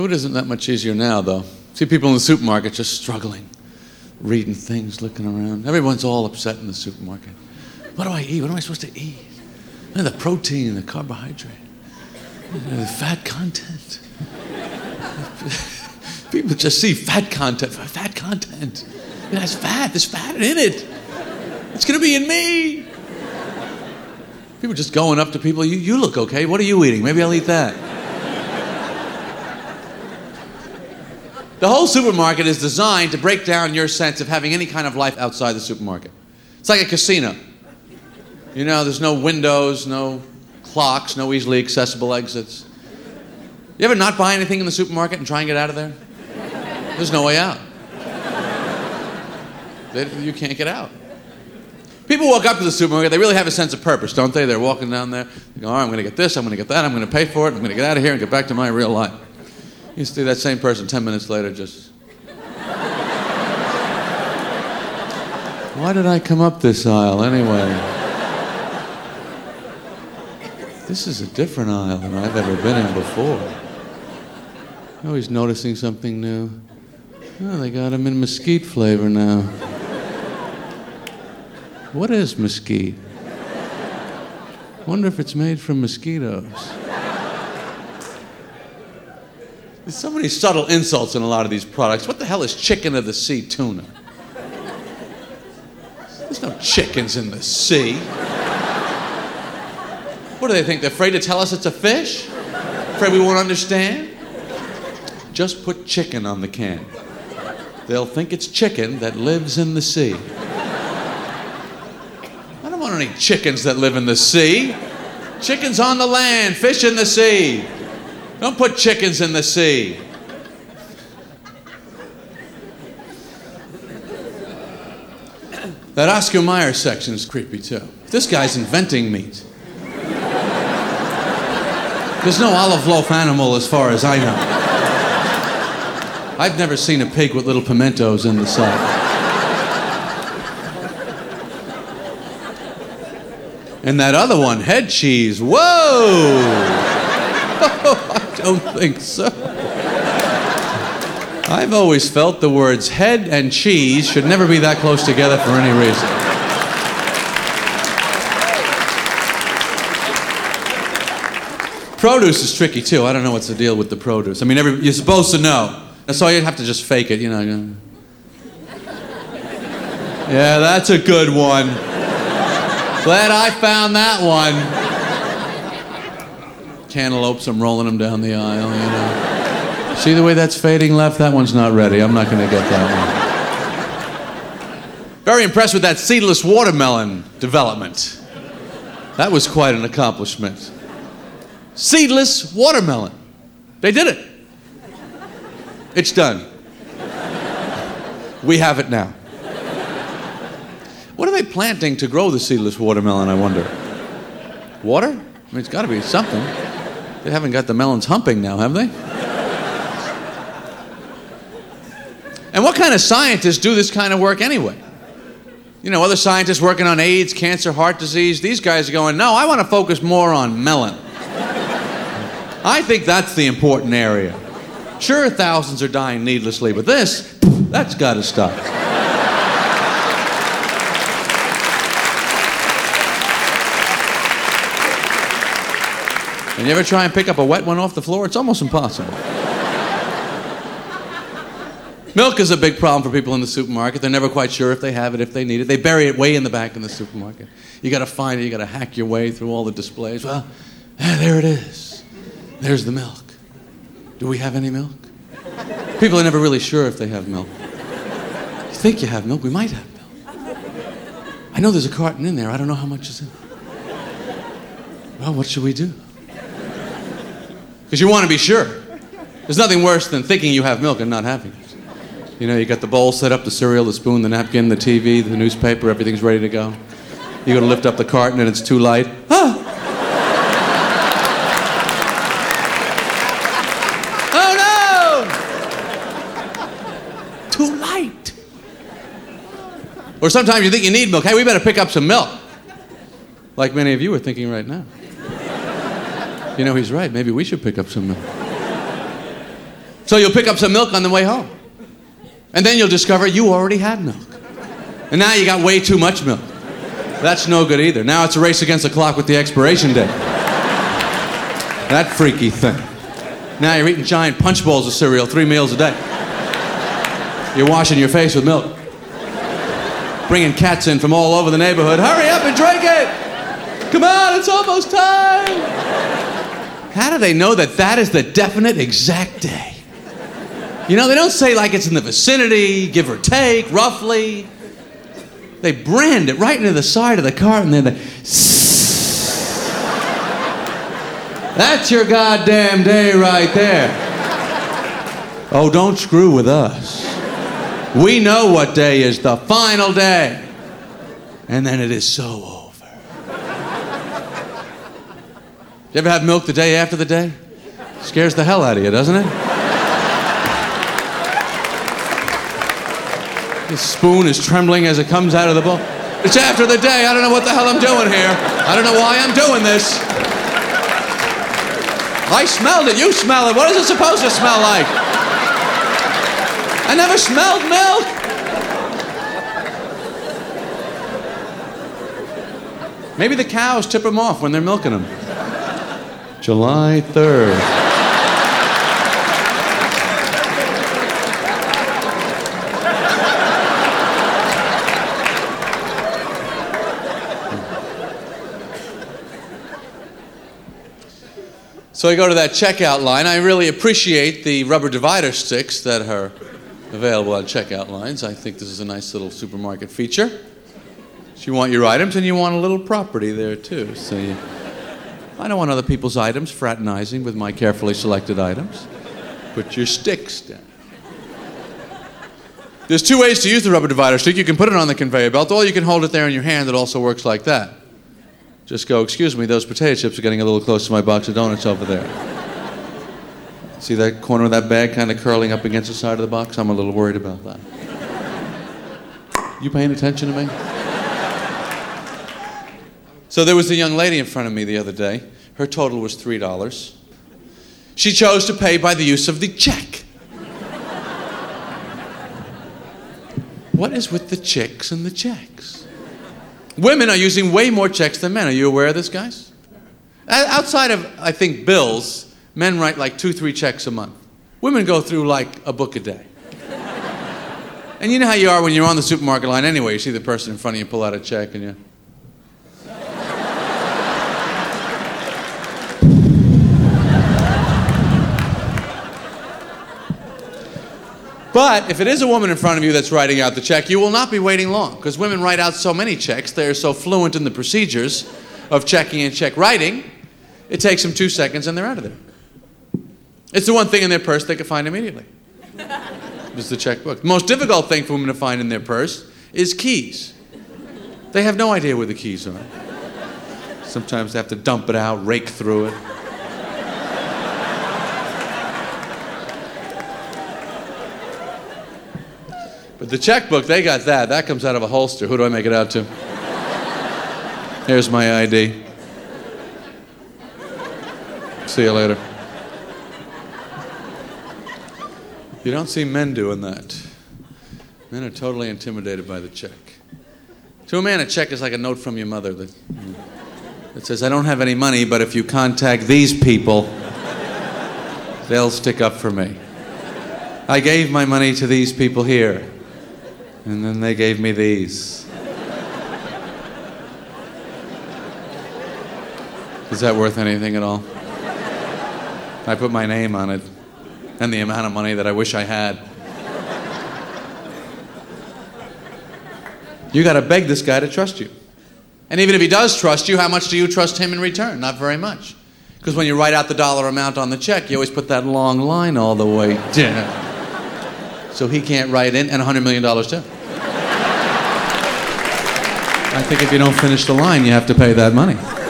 Food isn't that much easier now, though. See people in the supermarket just struggling, reading things, looking around. Everyone's all upset in the supermarket. What do I eat? What am I supposed to eat? The protein, the carbohydrate, the fat content. People just see fat content. Fat content. It has fat. There's fat in it. It's going to be in me. People just going up to people. You look okay. What are you eating? Maybe I'll eat that. The whole supermarket is designed to break down your sense of having any kind of life outside the supermarket. It's like a casino. You know, there's no windows, no clocks, no easily accessible exits. You ever not buy anything in the supermarket and try and get out of there? There's no way out. You can't get out. People walk up to the supermarket, they really have a sense of purpose, don't they? They're walking down there, they go, all right, I'm going to get this, I'm going to get that, I'm going to pay for it, I'm going to get out of here and get back to my real life. You see that same person 10 minutes later just... Why did I come up this aisle anyway? This is a different aisle than I've ever been in before. Always noticing something new. Oh, they got them in mesquite flavor now. What is mesquite? Wonder if it's made from mosquitoes. There's so many subtle insults in a lot of these products. What the hell is chicken of the sea tuna? There's no chickens in the sea. What do they think? They're afraid to tell us it's a fish? Afraid we won't understand? Just put chicken on the can. They'll think it's chicken that lives in the sea. I don't want any chickens that live in the sea. Chickens on the land, fish in the sea. Don't put chickens in the sea. That Oscar Mayer section is creepy too. This guy's inventing meat. There's no olive loaf animal as far as I know. I've never seen a pig with little pimentos in the side. And that other one, head cheese, whoa! I don't think so. I've always felt the words head and cheese should never be that close together for any reason. Produce is tricky too. I don't know what's the deal with the produce. I mean, you're supposed to know. So you have to just fake it, you know. Yeah, that's a good one. Glad I found that one. Cantaloupes, I'm rolling them down the aisle, you know. See the way that's fading left? That one's not ready. I'm not going to get that one. Very impressed with that seedless watermelon development. That was quite an accomplishment. Seedless watermelon. They did it. It's done. We have it now. What are they planting to grow the seedless watermelon, I wonder? Water? I mean, it's got to be something. They haven't got the melons humping now, have they? And what kind of scientists do this kind of work anyway? You know, other scientists working on AIDS, cancer, heart disease, these guys are going, no, I want to focus more on melon. I think that's the important area. Sure, thousands are dying needlessly, but that's got to stop. And you ever try and pick up a wet one off the floor? It's almost impossible. Milk is a big problem for people in the supermarket. They're never quite sure if they have it, if they need it. They bury it way in the back in the supermarket. You got to find it. You got to hack your way through all the displays. Well, there it is. There's the milk. Do we have any milk? People are never really sure if they have milk. You think you have milk? We might have milk. I know there's a carton in there. I don't know how much is in it. Well, what should we do? Because you want to be sure. There's nothing worse than thinking you have milk and not having it. You know, you got the bowl set up, the cereal, the spoon, the napkin, the TV, the newspaper, everything's ready to go. You go to lift up the carton and it's too light. Ah! Too light. Or sometimes you think you need milk. Hey, we better pick up some milk. Like many of you are thinking right now. You know, he's right. Maybe we should pick up some milk. So you'll pick up some milk on the way home. And then you'll discover you already had milk. And now you got way too much milk. That's no good either. Now it's a race against the clock with the expiration date. That freaky thing. Now you're eating giant punch bowls of cereal 3 meals a day. You're washing your face with milk. Bringing cats in from all over the neighborhood. Hurry up and drink it! Come on, it's almost time! How do they know that that is the definite exact day? You know, they don't say like it's in the vicinity, give or take, roughly. They brand it right into the side of the car and then they... That's your goddamn day right there. Oh, don't screw with us. We know what day is the final day. And then it is so over. You ever have milk the day after the day? Scares the hell out of you, doesn't it? The spoon is trembling as it comes out of the bowl. It's after the day. I don't know what the hell I'm doing here. I don't know why I'm doing this. I smelled it. You smell it. What is it supposed to smell like? I never smelled milk. Maybe the cows tip them off when they're milking them. July 3rd. So I go to that checkout line. I really appreciate the rubber divider sticks that are available on checkout lines. I think this is a nice little supermarket feature. So you want your items and you want a little property there too. So I don't want other people's items fraternizing with my carefully selected items. Put your sticks down. There's 2 ways to use the rubber divider stick. You can put it on the conveyor belt, or you can hold it there in your hand. It also works like that. Just go, excuse me, those potato chips are getting a little close to my box of donuts over there. See that corner of that bag kind of curling up against the side of the box? I'm a little worried about that. You paying attention to me? So there was a young lady in front of me the other day. Her total was $3. She chose to pay by the use of the check. What is with the chicks and the checks? Women are using way more checks than men. Are you aware of this, guys? Outside of, I think, bills, men write like 2-3 checks a month. Women go through like a book a day. And you know how you are when you're on the supermarket line anyway. You see the person in front of you pull out a check and you... But if it is a woman in front of you that's writing out the check, you will not be waiting long, because women write out so many checks, they are so fluent in the procedures of checking and check writing, it takes them 2 seconds and they're out of there. It's the one thing in their purse they can find immediately. It's the checkbook. The most difficult thing for women to find in their purse is keys. They have no idea where the keys are. Sometimes they have to dump it out, rake through it. But the checkbook, they got that. That comes out of a holster. Who do I make it out to? Here's my ID. See you later. You don't see men doing that. Men are totally intimidated by the check. To a man, a check is like a note from your mother that says, I don't have any money, but if you contact these people, they'll stick up for me. I gave my money to these people here. And then they gave me these. Is that worth anything at all? I put my name on it and the amount of money that I wish I had. You got to beg this guy to trust you. And even if he does trust you, how much do you trust him in return? Not very much. Because when you write out the dollar amount on the check, you always put that long line all the way down. So he can't write in, and $100 million too. I think if you don't finish the line, you have to pay that money.